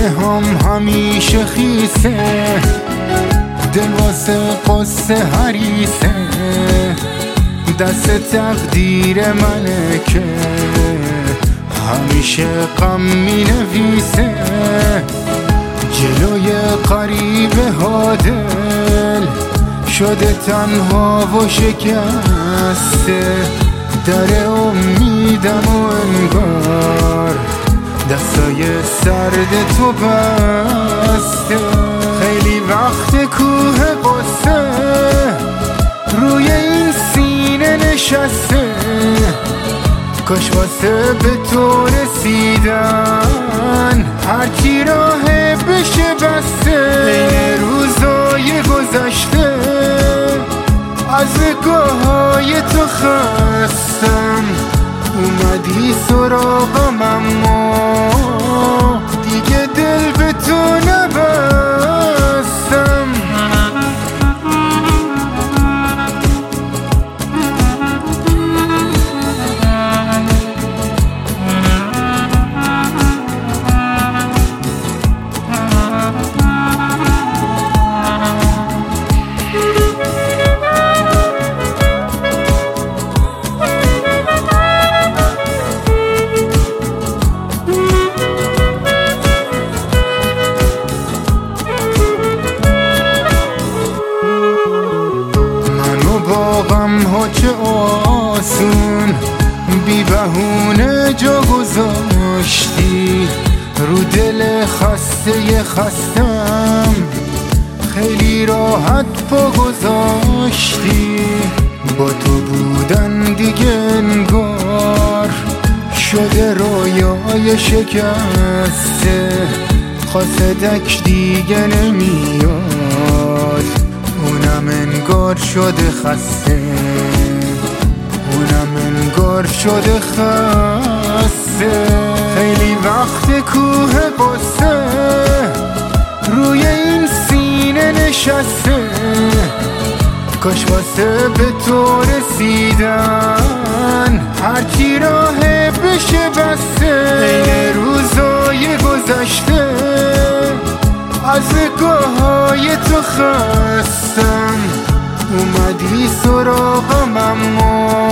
سینه همیشه خیسه، دل واسه قصه حریصه، دست تقدیر منه که همیشه غم می نویسه. جلوی غریبه ها دل شده تنها و شکسته، در امیدم و انگار دستای سرد تو بسته. خیلی وقت کوه قصه روی این سینه نشسته، کاش واسه به تو رسیدن هرچی راه بشه بسته. این روزای گذشته از نگاه‌های تو خستم، اومدی سراغم اما دیگه دل به تو نبستم. غم ها چه آسون بی بهونه جا گذاشتی، رو دل خسته خستم خیلی راحت پا گذاشتی. با تو بودن دیگه انگار شده رویای شکسته، قاصدک دیگه نمیاد، اونم انگار شده خسته، اونم انگار شده خسته. خیلی وقت کوه قصه روی این سینه نشسته، کاش واسه به تو رسیدن هرچی راه بشه بسته. این روزای گذشته از نگاه‌های تو خستم، اومدی سراغم اما